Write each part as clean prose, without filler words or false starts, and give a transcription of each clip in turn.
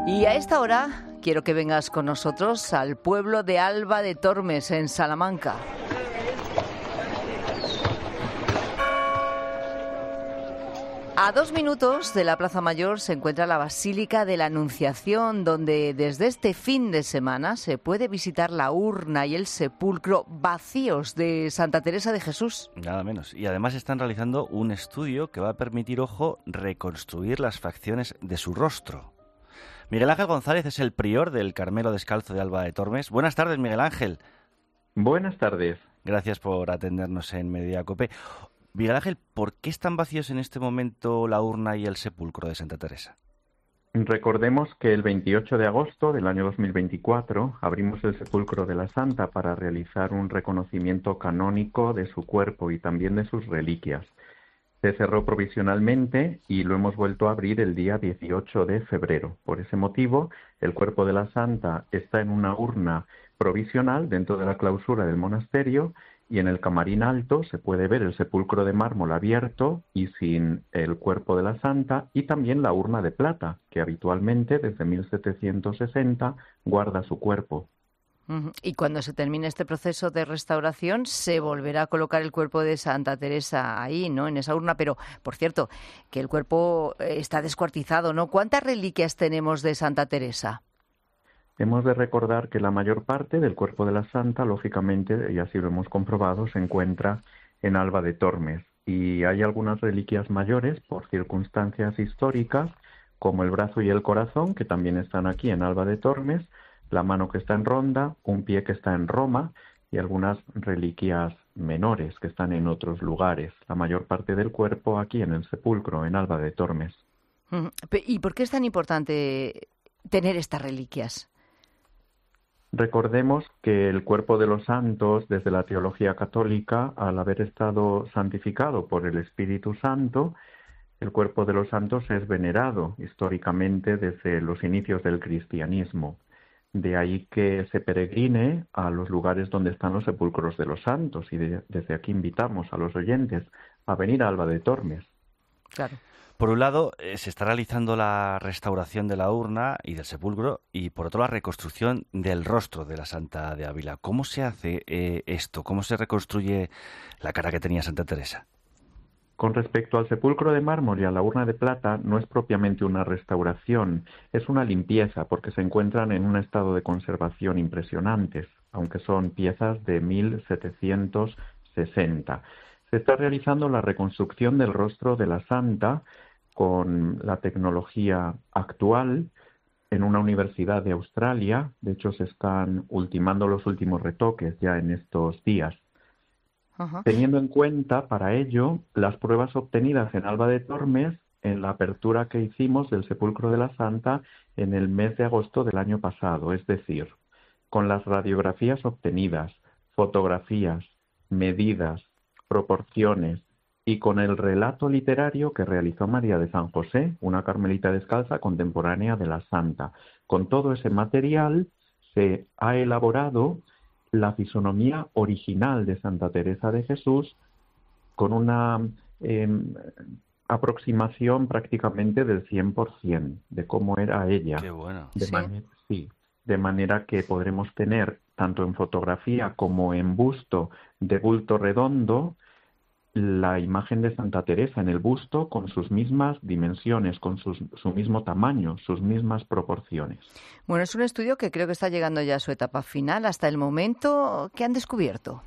Y a esta hora quiero que vengas con nosotros al pueblo de Alba de Tormes, en Salamanca. A 2 minutos de la Plaza Mayor se encuentra la Basílica de la Anunciación, donde desde este fin de semana se puede visitar la urna y el sepulcro vacíos de Santa Teresa de Jesús. Nada menos. Y además están realizando un estudio que va a permitir, ojo, reconstruir las facciones de su rostro. Miguel Ángel González es el prior del Carmelo Descalzo de Alba de Tormes. Buenas tardes, Miguel Ángel. Buenas tardes. Gracias por atendernos en Mediodía Cope. Miguel Ángel, ¿por qué están vacíos en este momento la urna y el sepulcro de Santa Teresa? Recordemos que el 28 de agosto del año 2024 abrimos el sepulcro de la Santa para realizar un reconocimiento canónico de su cuerpo y también de sus reliquias. Se cerró provisionalmente y lo hemos vuelto a abrir el día 18 de febrero. Por ese motivo, el cuerpo de la Santa está en una urna provisional dentro de la clausura del monasterio y en el camarín alto se puede ver el sepulcro de mármol abierto y sin el cuerpo de la Santa y también la urna de plata, que habitualmente desde 1760 guarda su cuerpo. Y cuando se termine este proceso de restauración, se volverá a colocar el cuerpo de Santa Teresa ahí, ¿no?, en esa urna. Pero, por cierto, que el cuerpo está descuartizado, ¿no? ¿Cuántas reliquias tenemos de Santa Teresa? Hemos de recordar que la mayor parte del cuerpo de la Santa, lógicamente, y así lo hemos comprobado, se encuentra en Alba de Tormes. Y hay algunas reliquias mayores por circunstancias históricas, como el brazo y el corazón, que también están aquí en Alba de Tormes, la mano que está en Ronda, un pie que está en Roma y algunas reliquias menores que están en otros lugares. La mayor parte del cuerpo aquí en el sepulcro, en Alba de Tormes. ¿Y por qué es tan importante tener estas reliquias? Recordemos que el cuerpo de los santos, desde la teología católica, al haber estado santificado por el Espíritu Santo, el cuerpo de los santos es venerado históricamente desde los inicios del cristianismo. De ahí que se peregrine a los lugares donde están los sepulcros de los santos y desde aquí invitamos a los oyentes a venir a Alba de Tormes. Claro. Por un lado, se está realizando la restauración de la urna y del sepulcro y por otro la reconstrucción del rostro de la Santa de Ávila. ¿Cómo se hace esto? ¿Cómo se reconstruye la cara que tenía Santa Teresa? Con respecto al sepulcro de mármol y a la urna de plata, no es propiamente una restauración, es una limpieza porque se encuentran en un estado de conservación impresionantes, aunque son piezas de 1760. Se está realizando la reconstrucción del rostro de la Santa con la tecnología actual en una universidad de Australia. De hecho, se están ultimando los últimos retoques ya en estos días. Teniendo en cuenta para ello las pruebas obtenidas en Alba de Tormes en la apertura que hicimos del sepulcro de la Santa en el mes de agosto del año pasado, es decir, con las radiografías obtenidas, fotografías, medidas, proporciones y con el relato literario que realizó María de San José, una carmelita descalza contemporánea de la Santa. Con todo ese material se ha elaborado la fisonomía original de Santa Teresa de Jesús con una aproximación prácticamente del 100% de cómo era ella. Qué bueno. De manera que podremos tener, tanto en fotografía como en busto de bulto redondo, la imagen de Santa Teresa en el busto con sus mismas dimensiones, con su mismo tamaño, sus mismas proporciones. Bueno, es un estudio que creo que está llegando ya a su etapa final. Hasta el momento, ¿qué han descubierto?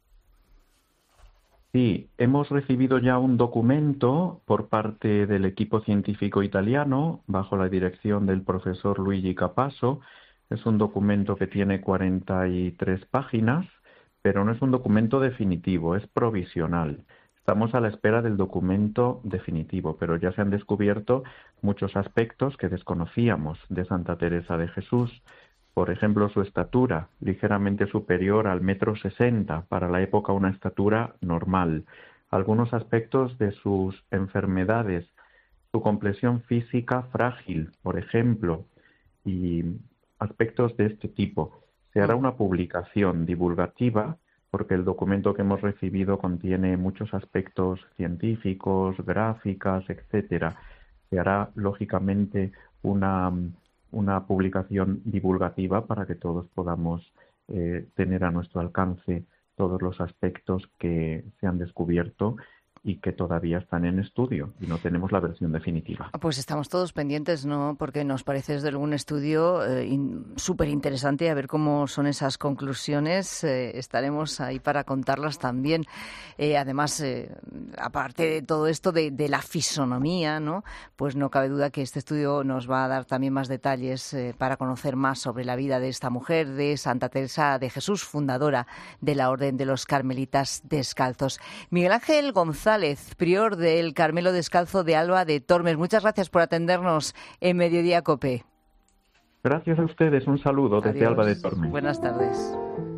Sí, hemos recibido ya un documento por parte del equipo científico italiano, bajo la dirección del profesor Luigi Capasso. Es un documento que tiene 43 páginas, pero no es un documento definitivo, es provisional. Estamos a la espera del documento definitivo, pero ya se han descubierto muchos aspectos que desconocíamos de Santa Teresa de Jesús. Por ejemplo, su estatura, ligeramente superior al 1,60 m, para la época una estatura normal. Algunos aspectos de sus enfermedades, su complexión física frágil, por ejemplo, y aspectos de este tipo. Se hará una publicación divulgativa porque el documento que hemos recibido contiene muchos aspectos científicos, gráficas, etcétera. Se hará, lógicamente, una una publicación divulgativa para que todos podamos tener a nuestro alcance todos los aspectos que se han descubierto y que todavía están en estudio y no tenemos la versión definitiva. Pues estamos todos pendientes, ¿no? Porque nos parece desde luego un estudio súper interesante, a ver cómo son esas conclusiones. Estaremos ahí para contarlas también. Además, aparte de todo esto de la fisonomía, ¿no? Pues no cabe duda que este estudio nos va a dar también más detalles para conocer más sobre la vida de esta mujer, de Santa Teresa de Jesús, fundadora de la Orden de los Carmelitas Descalzos. Miguel Ángel González, prior del Carmelo Descalzo de Alba de Tormes. Muchas gracias por atendernos en Mediodía COPE. Gracias a ustedes. Un saludo desde Adiós. Alba de Tormes. Buenas tardes.